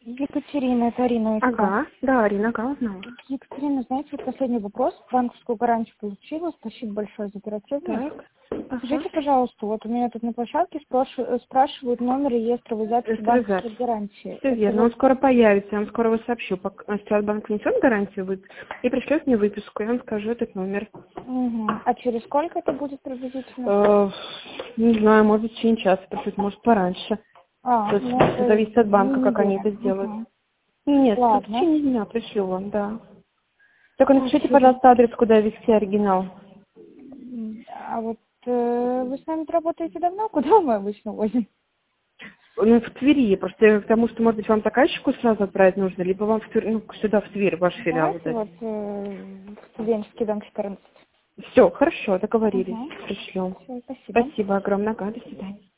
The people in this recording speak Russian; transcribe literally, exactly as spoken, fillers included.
Екатерина, это Арина СК. Ага, да, Арина, ага, узнала. Екатерина, знаете, вот последний вопрос. Банковскую гарантию получила. Спасибо большое за оперативность. Так, ага. Скажите, пожалуйста, вот у меня тут на площадке спрашивают, спрашивают номер реестровой записи банковской гарантии. Все Это верно, вот- он скоро появится, я вам скоро его сообщу. Пока сейчас банк внесет гарантию вы- и пришлет мне выписку, я вам скажу этот номер. Мгм. А через сколько это будет приблизительно? Э, Не знаю, может в течение часа пришлют, может пораньше. А, То есть ну, это зависит от банка, не как они неделя. это сделают. Мгм. Нет, в Ладно. течение дня пришлю вам, да. Только Так, напишите, через- пожалуйста, адрес, куда везти оригинал. М, А вот э, вы с нами работаете давно? Куда мы обычно возим? Ну, в Твери, просто потому что, может быть, вам заказчику сразу отправить нужно, либо вам в Тверь, ну, сюда, в Тверь, ваш филиал. Давайте вот э, в студенческий дом четырнадцать. Все, хорошо, договорились, Угу. пришлем. Все, спасибо. Спасибо огромное, ага, до свидания.